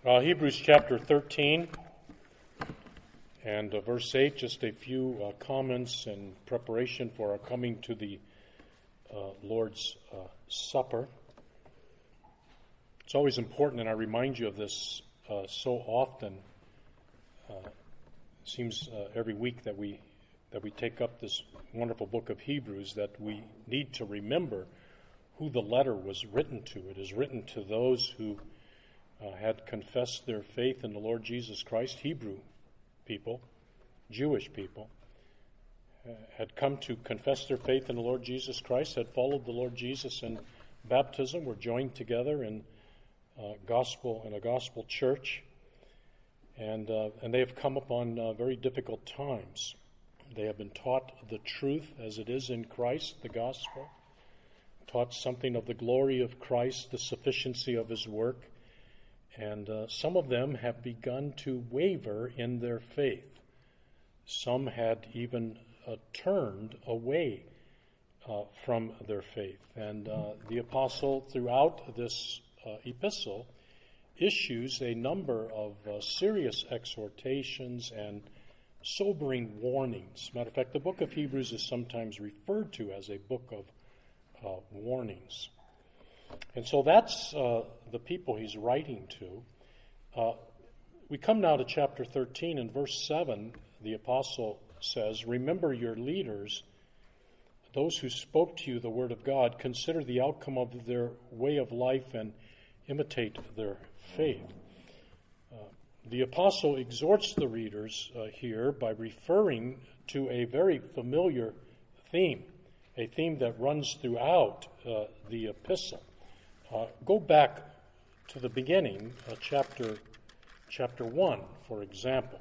Hebrews chapter 13 and verse 8, just a few comments in preparation for our coming to the Lord's Supper. It's always important, and I remind you of this so often. It seems every week that we take up this wonderful book of Hebrews, that we need to remember who the letter was written to. It is written to those who had confessed their faith in the Lord Jesus Christ, Hebrew people, Jewish people, had come to confess their faith in the Lord Jesus Christ, had followed the Lord Jesus in baptism, were joined together in a gospel church, and they have come upon very difficult times. They have been taught the truth as it is in Christ, the gospel, taught something of the glory of Christ, the sufficiency of his work, and some of them have begun to waver in their faith. Some had even turned away from their faith. And the apostle, throughout this epistle, issues a number of serious exhortations and sobering warnings. Matter of fact, the book of Hebrews is sometimes referred to as a book of warnings. And so that's the people he's writing to. We come now to chapter 13 and verse 7. The apostle says, "Remember your leaders, those who spoke to you the word of God. Consider the outcome of their way of life and imitate their faith." The apostle exhorts the readers here by referring to a very familiar theme, a theme that runs throughout the epistle. Go back to the beginning, chapter 1, for example,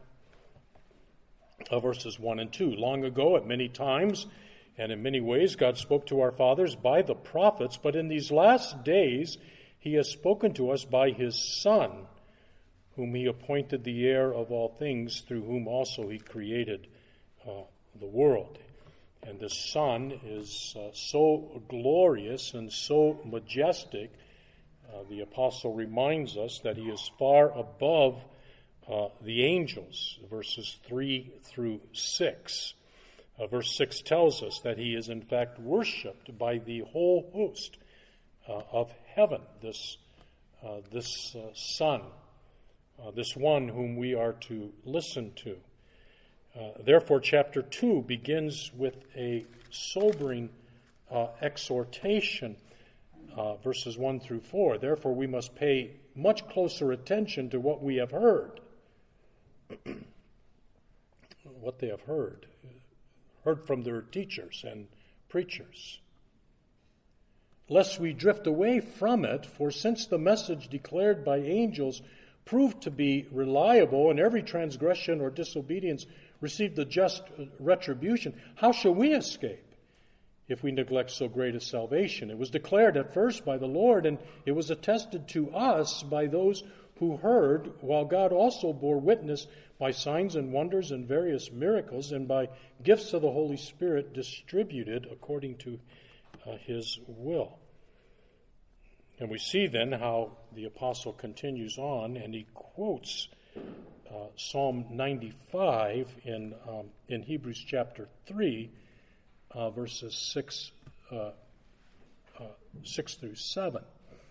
verses 1 and 2. "Long ago, at many times and in many ways, God spoke to our fathers by the prophets, but in these last days he has spoken to us by his Son, whom he appointed the heir of all things, through whom also he created the world." And the Son is so glorious and so majestic. The apostle reminds us that he is far above the angels, verses 3 through 6. Verse 6 tells us that he is in fact worshipped by the whole host of heaven, this Son, this one whom we are to listen to. Therefore, chapter 2 begins with a sobering exhortation, verses 1 through 4. "Therefore, we must pay much closer attention to what we have heard." What they have heard from their teachers and preachers. "Lest we drift away from it, for since the message declared by angels proved to be reliable, and every transgression or disobedience received the just retribution, how shall we escape if we neglect so great a salvation? It was declared at first by the Lord, and it was attested to us by those who heard, while God also bore witness by signs and wonders and various miracles, and by gifts of the Holy Spirit distributed according to his will." And we see then how the apostle continues on, and he quotes Psalm 95 in Hebrews chapter 3, verses 6 through 7.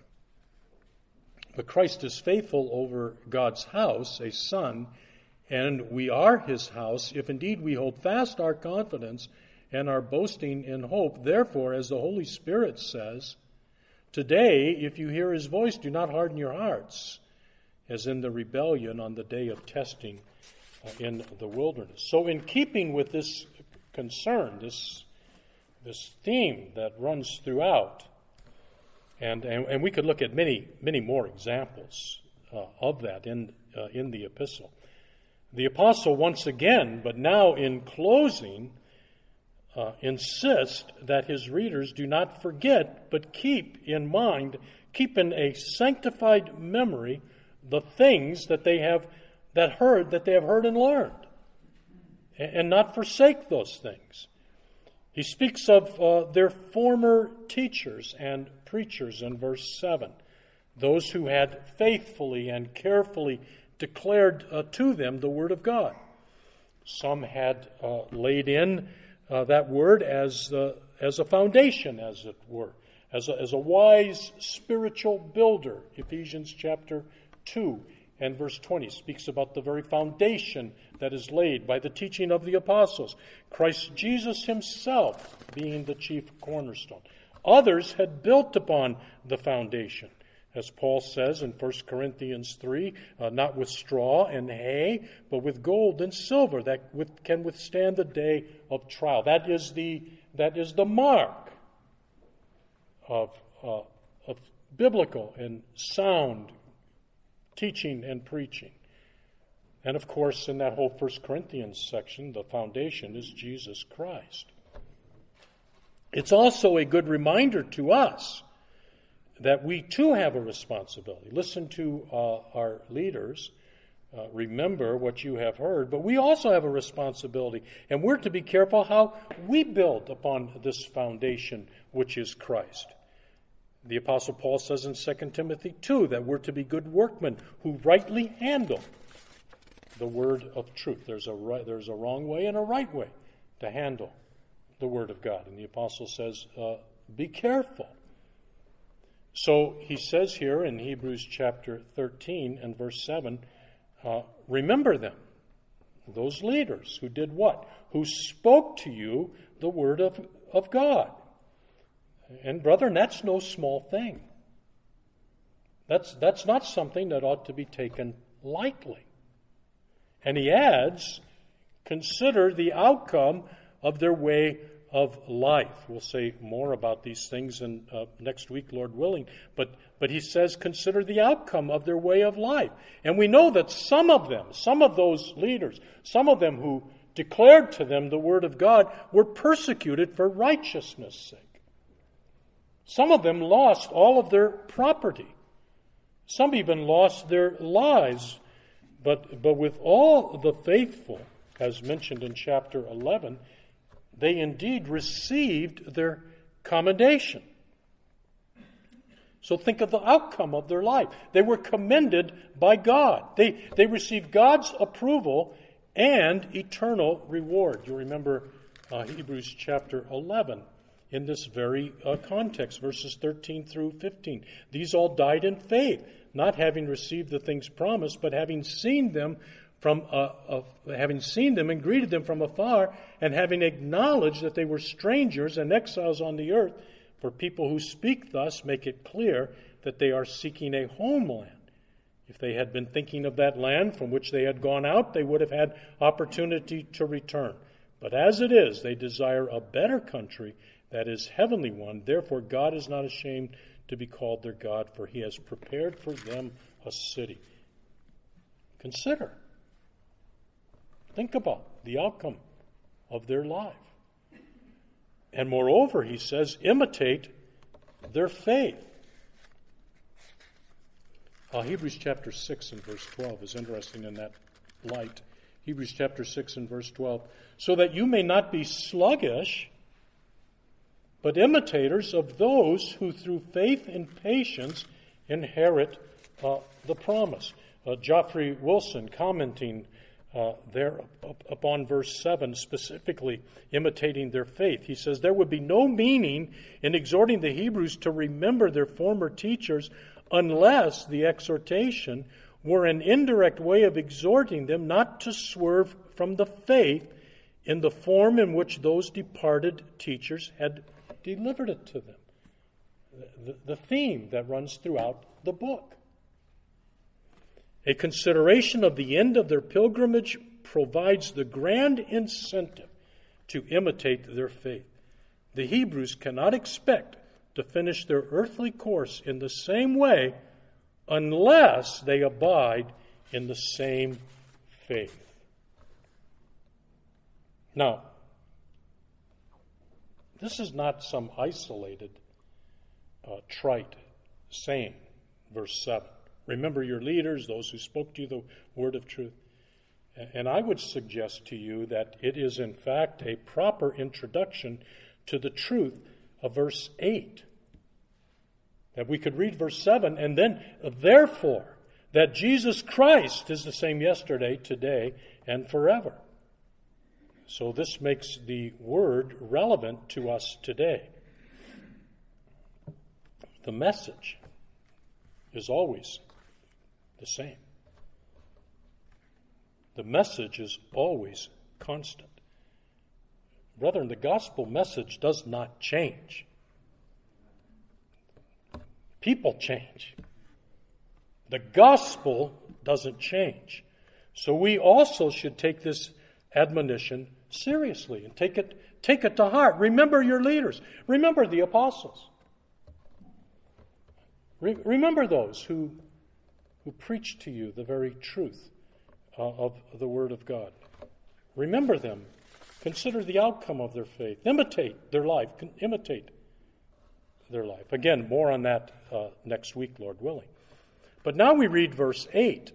"But Christ is faithful over God's house, a son, and we are his house, if indeed we hold fast our confidence and our boasting in hope. Therefore, as the Holy Spirit says, today, if you hear his voice, do not harden your hearts, as in the rebellion on the day of testing in the wilderness." So in keeping with this concern, this theme that runs throughout, and we could look at many more examples of that in the epistle. The apostle once again, but now in closing, insists that his readers do not forget, but keep in mind, keep in a sanctified memory the things that they have heard and learned, and not forsake those things. He speaks of their former teachers and preachers in verse 7. those who had faithfully and carefully declared to them the Word of God. Some had laid in that Word as a foundation, as it were, as a wise spiritual builder. Ephesians chapter 2 and verse 20 speaks about the very foundation that is laid by the teaching of the apostles, Christ Jesus himself being the chief cornerstone. Others had built upon the foundation, as Paul says in 1 Corinthians 3, not with straw and hay, but with gold and silver that can withstand the day of trial. That is the mark of biblical and sound teaching and preaching. And of course, in that whole 1 Corinthians section, the foundation is Jesus Christ. It's also a good reminder to us that we too have a responsibility. Listen to our leaders. Remember what you have heard, but we also have a responsibility, and we're to be careful how we build upon this foundation, which is Christ. The Apostle Paul says in 2 Timothy 2 that we're to be good workmen who rightly handle the word of truth. There's a wrong way and a right way to handle the word of God. And the apostle says, be careful. So he says here in Hebrews chapter 13 and verse 7, remember them, those leaders who did what? Who spoke to you the word of God. And brethren, that's no small thing. That's not something that ought to be taken lightly. And he adds, consider the outcome of their way of life. We'll say more about these things in next week, Lord willing. But he says, consider the outcome of their way of life. And we know that some of those leaders, some of them who declared to them the word of God, were persecuted for righteousness' sake. Some of them lost all of their property. Some even lost their lives. But with all the faithful, as mentioned in chapter 11, they indeed received their commendation. So think of the outcome of their life. They were commended by God. They received God's approval and eternal reward. You remember Hebrews chapter 11. In this very context, verses 13 through 15. These all died in faith, not having received the things promised, but having seen them and greeted them from afar, and having acknowledged that they were strangers and exiles on the earth. For people who speak thus make it clear that they are seeking a homeland. If they had been thinking of that land from which they had gone out, they would have had opportunity to return. But as it is, they desire a better country, that is, heavenly one. Therefore, God is not ashamed to be called their God, for he has prepared for them a city. Consider. Think about the outcome of their life. And moreover, he says, imitate their faith. Hebrews chapter 6 and verse 12 is interesting in that light. Hebrews chapter 6 and verse 12. So that you may not be sluggish, but imitators of those who through faith and patience inherit the promise. Geoffrey Wilson, commenting there upon verse 7, specifically imitating their faith, he says, there would be no meaning in exhorting the Hebrews to remember their former teachers unless the exhortation were an indirect way of exhorting them not to swerve from the faith in the form in which those departed teachers had delivered it to them. The theme that runs throughout the book. A consideration of the end of their pilgrimage provides the grand incentive to imitate their faith. The Hebrews cannot expect to finish their earthly course in the same way unless they abide in the same faith. Now, this is not some isolated, trite saying, verse 7. Remember your leaders, those who spoke to you the word of truth. And I would suggest to you that it is in fact a proper introduction to the truth of verse 8. That we could read verse 7 and then, therefore, that Jesus Christ is the same yesterday, today, and forever. So this makes the word relevant to us today. The message is always the same. The message is always constant. Brethren, the gospel message does not change. People change. The gospel doesn't change. So we also should take this admonition seriously and take it to heart. Remember your leaders. Remember the apostles. Remember those who preached to you the very truth of the Word of God. Remember them. Consider the outcome of their faith. Imitate their life. Imitate their life. Again, more on that next week, Lord willing. But now we read verse 8.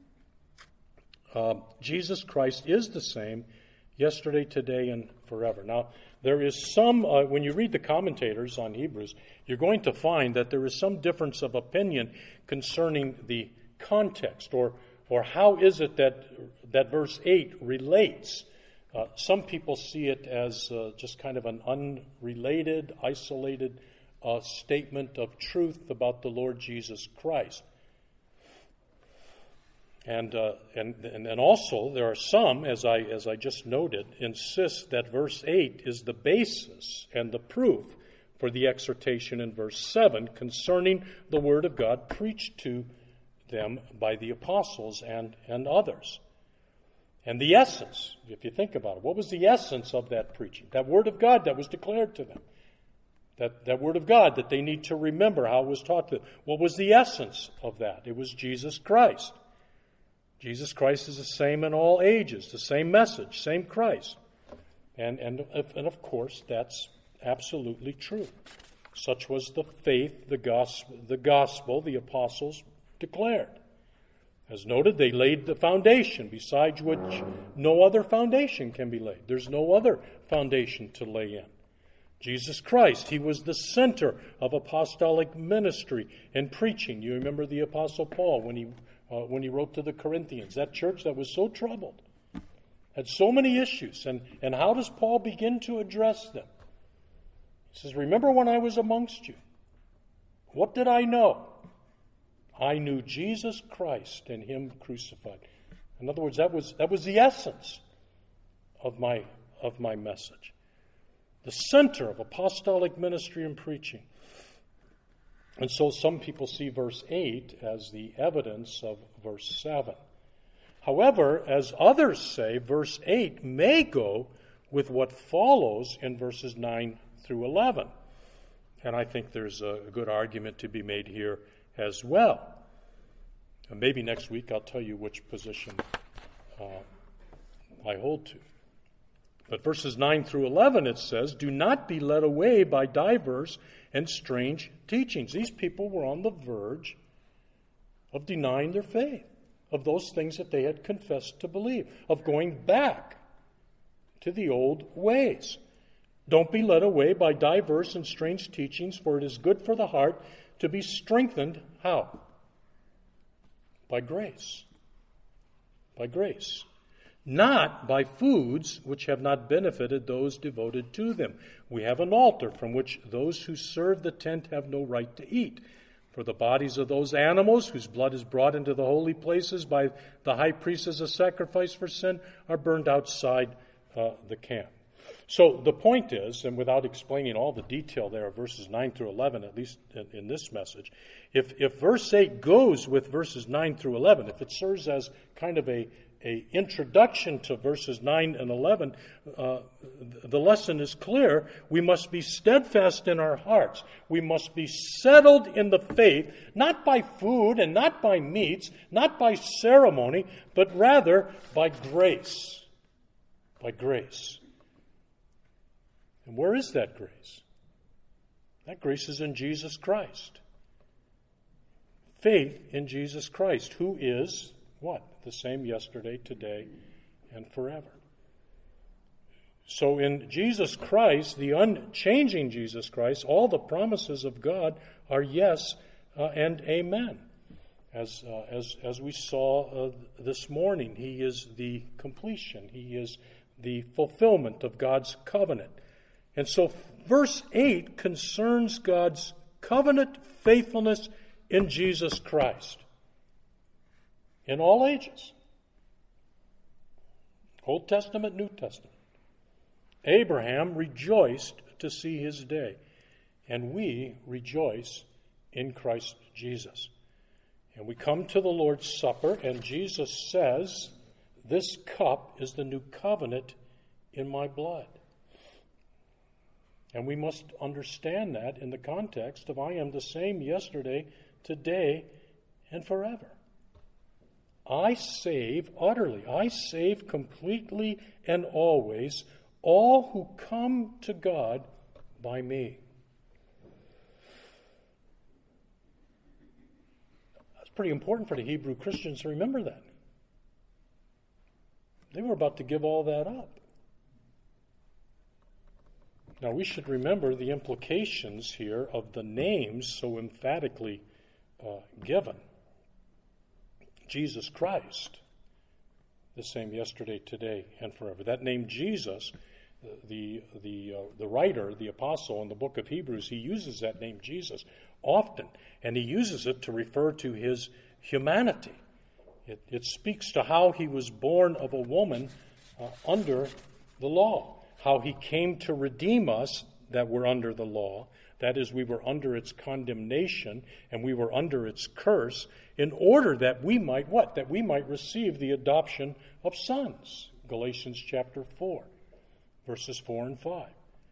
Jesus Christ is the same yesterday, today, and forever. Now, there is some, when you read the commentators on Hebrews, you're going to find that there is some difference of opinion concerning the context, or how is it that verse 8 relates. Some people see it as just kind of an unrelated, isolated statement of truth about the Lord Jesus Christ. And also there are some, as I just noted, insist that verse 8 is the basis and the proof for the exhortation in verse 7 concerning the Word of God preached to them by the apostles and others. And the essence, if you think about it, what was the essence of that preaching? That Word of God that was declared to them. That Word of God that they need to remember how it was taught to them. What was the essence of that? It was Jesus Christ. Jesus Christ is the same in all ages, the same message, same Christ. And of course, that's absolutely true. Such was the faith, the gospel the apostles declared. As noted, they laid the foundation, besides which no other foundation can be laid. There's no other foundation to lay in. Jesus Christ, he was the center of apostolic ministry and preaching. You remember the Apostle Paul when he wrote to the Corinthians, that church that was so troubled, had so many issues. And how does Paul begin to address them? He says, remember when I was amongst you? What did I know? I knew Jesus Christ and him crucified. In other words, that was the essence of my message. The center of apostolic ministry and preaching. And so some people see verse 8 as the evidence of verse 7. However, as others say, verse 8 may go with what follows in verses 9 through 11. And I think there's a good argument to be made here as well. And maybe next week I'll tell you which position I hold to. But verses 9 through 11, it says, do not be led away by diverse and strange teachings. These people were on the verge of denying their faith, of those things that they had confessed to believe, of going back to the old ways. Don't be led away by diverse and strange teachings, for it is good for the heart to be strengthened. How? By grace. By grace. Not by foods which have not benefited those devoted to them. We have an altar from which those who serve the tent have no right to eat. For the bodies of those animals whose blood is brought into the holy places by the high priest as a sacrifice for sin are burned outside the camp. So the point is, and without explaining all the detail there of verses 9 through 11, at least in this message, if verse 8 goes with verses 9 through 11, if it serves as kind of a introduction to verses 9 and 11, the lesson is clear. We must be steadfast in our hearts. We must be settled in the faith, not by food and not by meats, not by ceremony, but rather by grace. By grace. And where is that grace? That grace is in Jesus Christ. Faith in Jesus Christ, who is what? The same yesterday, today, and forever. So in Jesus Christ, the unchanging Jesus Christ, all the promises of God are yes and amen. As we saw this morning, he is the completion. He is the fulfillment of God's covenant. And so verse 8 concerns God's covenant faithfulness in Jesus Christ in all ages. Old Testament, New Testament. Abraham rejoiced to see his day, and we rejoice in Christ Jesus. And we come to the Lord's Supper, and Jesus says, "This cup is the new covenant in my blood." And we must understand that in the context of I am the same yesterday, today, and forever. I save utterly, I save completely and always all who come to God by me. That's pretty important for the Hebrew Christians to remember that. They were about to give all that up. Now, we should remember the implications here of the names so emphatically given. Jesus Christ, the same yesterday, today, and forever. That name Jesus, the writer, the apostle in the book of Hebrews, he uses that name Jesus often, and he uses it to refer to his humanity. It speaks to how he was born of a woman under the law, how he came to redeem us that were under the law. That is, we were under its condemnation and we were under its curse in order that we might what? That we might receive the adoption of sons. Galatians chapter 4, verses 4 and 5.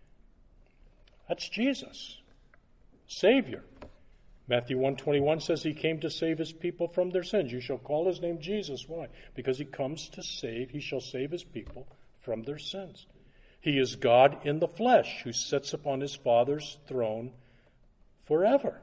That's Jesus, Savior. Matthew 1:21 says he came to save his people from their sins. You shall call his name Jesus. Why? Because he comes to save, he shall save his people from their sins. He is God in the flesh who sits upon his Father's throne forever.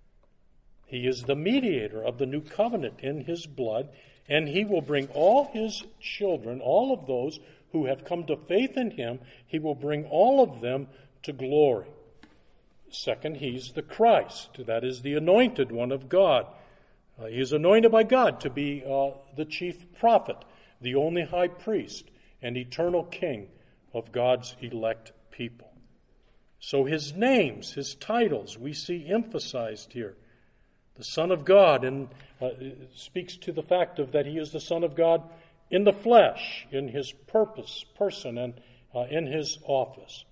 He is the mediator of the new covenant in his blood, and he will bring all his children, all of those who have come to faith in him, he will bring all of them to glory. Second, he's the Christ, that is the anointed one of God. He is anointed by God to be the chief prophet, the only high priest, and eternal king of God's elect people. So his names, his titles, we see emphasized here. The Son of God, and it speaks to the fact of that he is the Son of God in the flesh, in his purpose, person, and in his office.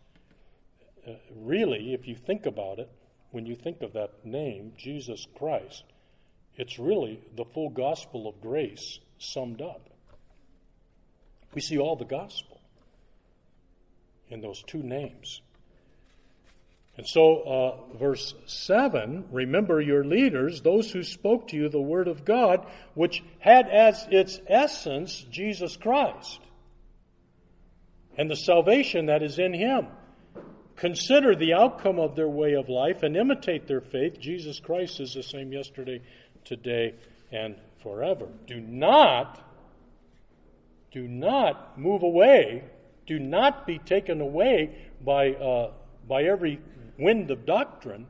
Really, if you think about it, when you think of that name, Jesus Christ, it's really the full gospel of grace summed up. We see all the gospel in those two names. And so, verse 7, remember your leaders, those who spoke to you the word of God, which had as its essence Jesus Christ and the salvation that is in him. Consider the outcome of their way of life and imitate their faith. Jesus Christ is the same yesterday, today, and forever. Do not move away. Do not be taken away by every wind of doctrine.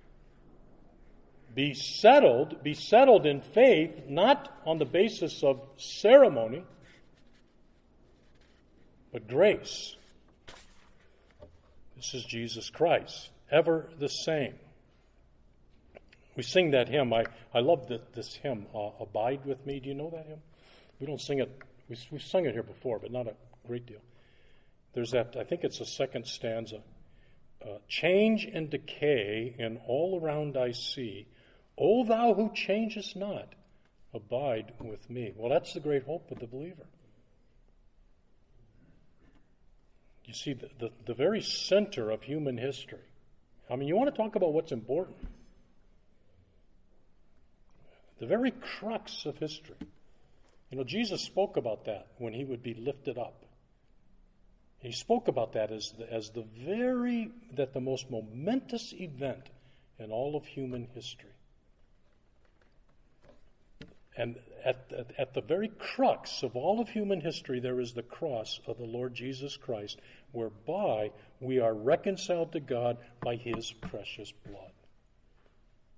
Be settled in faith, not on the basis of ceremony, but grace. This is Jesus Christ, ever the same. We sing that hymn. I love this hymn, Abide With Me. Do you know that hymn? We don't sing it. We've sung it here before, but not a great deal. There's that, I think it's the second stanza. Change and decay in all around I see. O thou who changest not, abide with me. Well, that's the great hope of the believer. You see, the very center of human history. I mean, you want to talk about what's important. The very crux of history. You know, Jesus spoke about that when he would be lifted up. He spoke about that as the most momentous event in all of human history. And at the very crux of all of human history, there is the cross of the Lord Jesus Christ, whereby we are reconciled to God by his precious blood.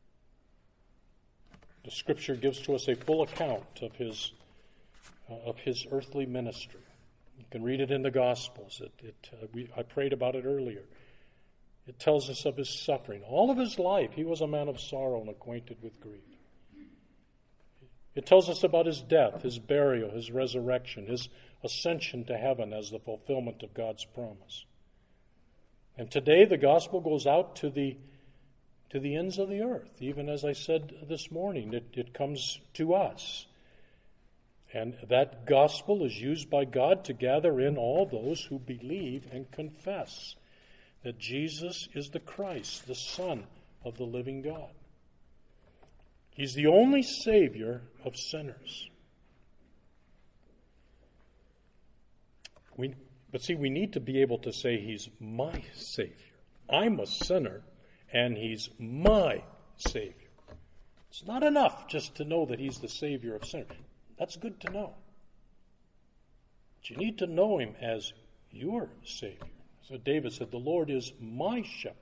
The Scripture gives to us a full account of his earthly ministry. You can read it in the Gospels. I prayed about it earlier. It tells us of his suffering. All of his life, he was a man of sorrow and acquainted with grief. It tells us about his death, his burial, his resurrection, his ascension to heaven as the fulfillment of God's promise. And today the gospel goes out to the ends of the earth. Even as I said this morning, it comes to us. And that gospel is used by God to gather in all those who believe and confess that Jesus is the Christ, the Son of the living God. He's the only Savior of sinners. But see, we need to be able to say he's my Savior. I'm a sinner, and he's my Savior. It's not enough just to know that he's the Savior of sinners. That's good to know. But you need to know him as your Savior. So David said, the Lord is my shepherd.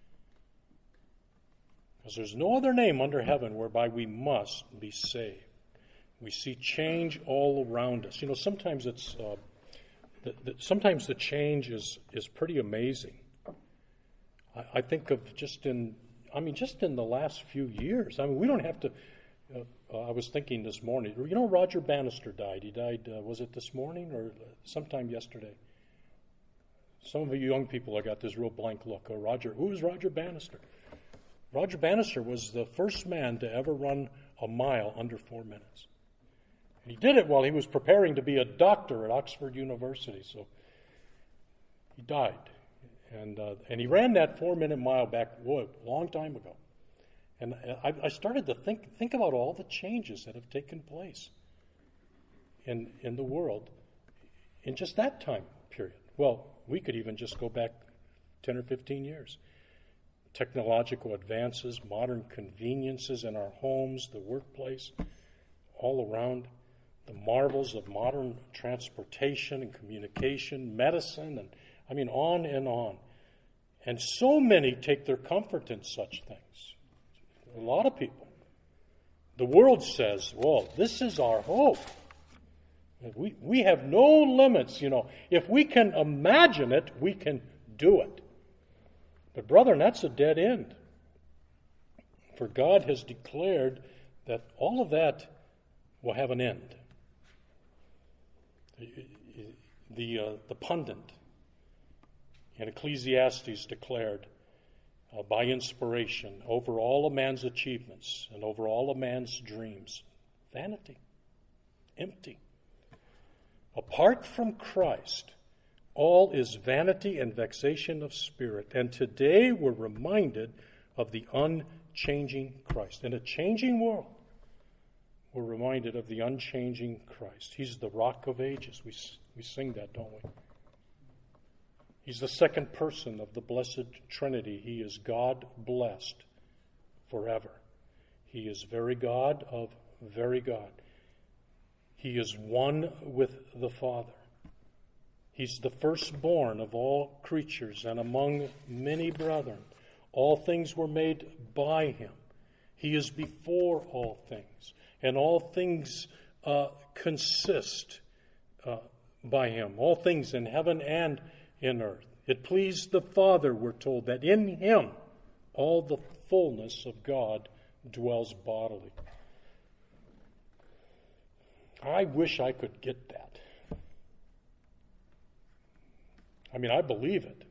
Because there's no other name under heaven whereby we must be saved. We see change all around us. You know, sometimes sometimes the change is pretty amazing. I think of just in the last few years. I mean, we don't have to. I was thinking this morning. You know, Roger Bannister died. He died. Was it this morning or sometime yesterday? Some of you young people have got this real blank look. Oh, Roger. Who is Roger Bannister? Roger Bannister was the first man to ever run a mile under 4 minutes. And he did it while he was preparing to be a doctor at Oxford University. So he died. And he ran that 4-minute mile back a long time ago. And I started to think about all the changes that have taken place in the world in just that time period. Well, we could even just go back 10 or 15 years. Technological advances, modern conveniences in our homes, the workplace, all around, the marvels of modern transportation and communication, medicine, and on and on. And so many take their comfort in such things. A lot of people. The world says, well, this is our hope. We have no limits, you know. If we can imagine it, we can do it. But brethren, that's a dead end. For God has declared that all of that will have an end. The pundit in Ecclesiastes declared by inspiration over all a man's achievements and over all a man's dreams, vanity, empty. Apart from Christ, all is vanity and vexation of spirit. And today we're reminded of the unchanging Christ. In a changing world, we're reminded of the unchanging Christ. He's the rock of ages. We sing that, don't we? He's the second person of the blessed Trinity. He is God blessed forever. He is very God of very God. He is one with the Father. He's the firstborn of all creatures, and among many brethren, all things were made by him. He is before all things, and all things consist by him. All things in heaven and in earth. It pleased the Father, we're told, that in him all the fullness of God dwells bodily. I wish I could get that. I believe it.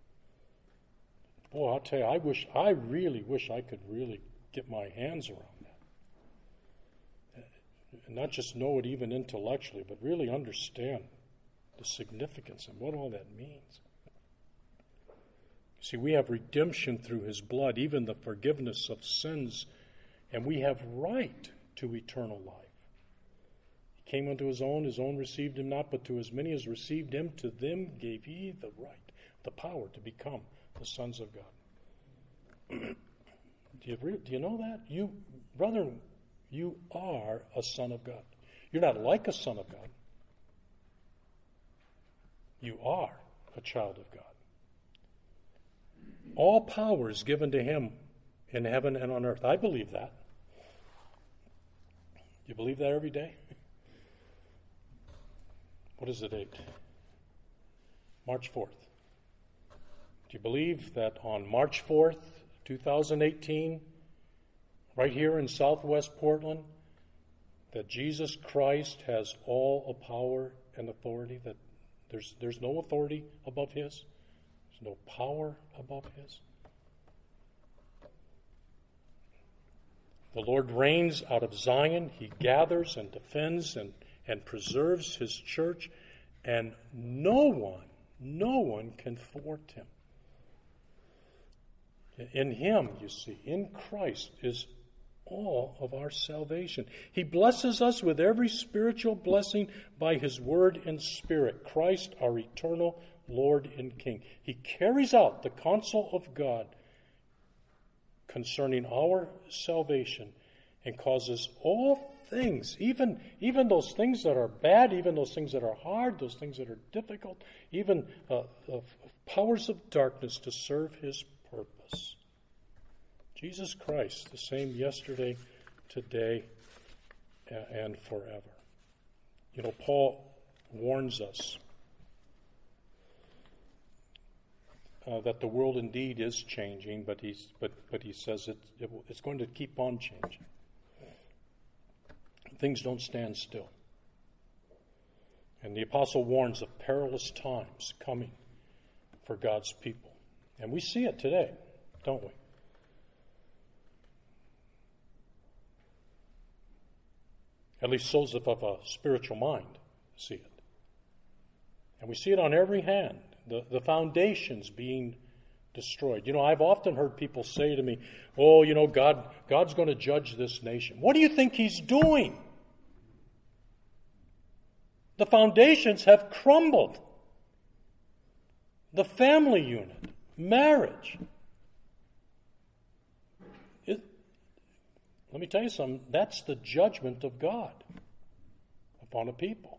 Boy, I'll tell you, I really wish I could really get my hands around that. And not just know it even intellectually, but really understand the significance and what all that means. See, we have redemption through his blood, even the forgiveness of sins, and we have right to eternal life. He came unto his own received him not, but to as many as received him, to them gave he the right, the power to become the sons of God. Do you know that? You, brethren, you are a son of God. You're not like a son of God. You are a child of God. All power is given to him in heaven and on earth. I believe that. You believe that every day? What is the date? March 4th. Do you believe that on March 4th, 2018, right here in Southwest Portland, that Jesus Christ has all the power and authority, that there's no authority above His? There's no power above His? The Lord reigns out of Zion. He gathers and defends and preserves His church, and no one can thwart Him. In Him, you see, in Christ is all of our salvation. He blesses us with every spiritual blessing by His word and Spirit. Christ, our eternal Lord and King. He carries out the counsel of God concerning our salvation and causes all things, even those things that are bad, even those things that are hard, those things that are difficult, even powers of darkness to serve His purpose. Jesus Christ, the same yesterday, today, and forever. You know, Paul warns us that the world indeed is changing, but he says it's going to keep on changing. Things don't stand still. And the apostle warns of perilous times coming for God's people. And we see it today, don't we? At least those of a spiritual mind see it. And we see it on every hand. The foundations being destroyed. You know, I've often heard people say to me, oh, you know, God's going to judge this nation. What do you think He's doing? The foundations have crumbled. The family unit, marriage. Let me tell you something, that's the judgment of God upon a people.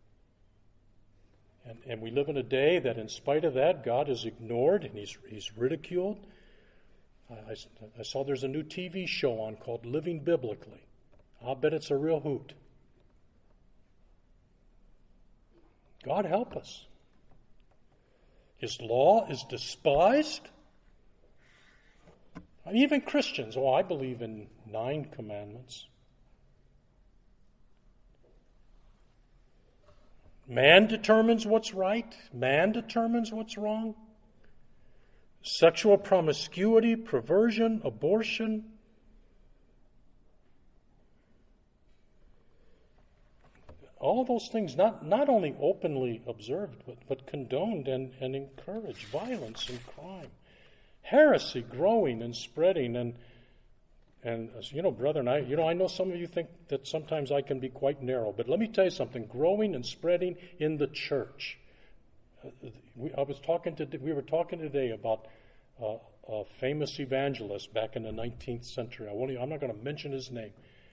And we live in a day that in spite of that, God is ignored and He's ridiculed. I saw there's a new TV show on called Living Biblically. I'll bet it's a real hoot. God help us. His law is despised. Even Christians, I believe in 9 commandments. Man determines what's right. Man determines what's wrong. Sexual promiscuity, perversion, abortion. All those things not only openly observed, but condoned and encouraged. Violence and crime. Heresy growing and spreading. And you know, brethren, I know some of you think that sometimes I can be quite narrow, but let me tell you something. Growing and spreading in the church. We were talking today about a famous evangelist back in the 19th century. I'm not going to mention his name.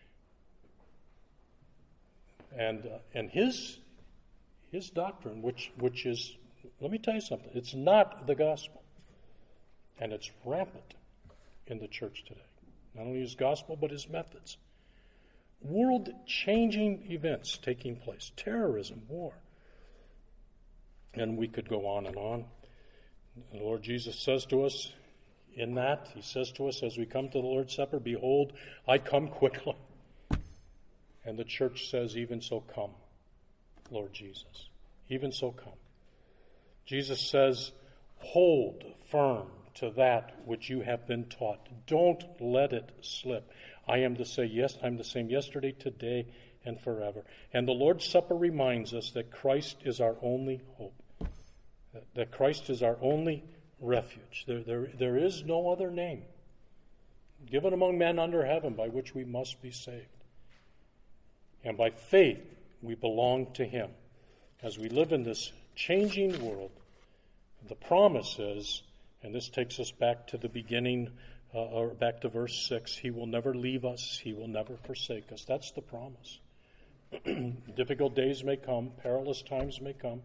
And his doctrine, which is, let me tell you something, it's not the gospel. And it's rampant in the church today. Not only his gospel, but his methods. World-changing events taking place. Terrorism, war. And we could go on and on. The Lord Jesus says to us in that, He says to us as we come to the Lord's Supper, behold, I come quickly. And the church says, even so come, Lord Jesus. Even so come. Jesus says, hold firm to that which you have been taught. Don't let it slip. I'm the same yesterday, today, and forever. And the Lord's Supper reminds us that Christ is our only hope. That Christ is our only refuge. There is no other name given among men under heaven by which we must be saved. And by faith we belong to Him. As we live in this changing world, the promise is, and this takes us back to the beginning, or back to verse 6, He will never leave us, He will never forsake us. That's the promise. Difficult days may come, perilous times may come,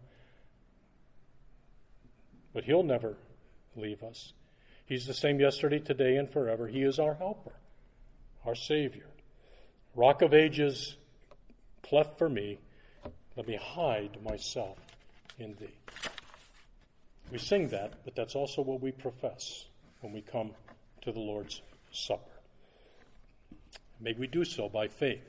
but He'll never leave us. He's the same yesterday, today, and forever. He is our helper, our Savior. Rock of Ages cleft for me. Let me hide myself in thee. We sing that, but that's also what we profess when we come to the Lord's Supper. May we do so by faith,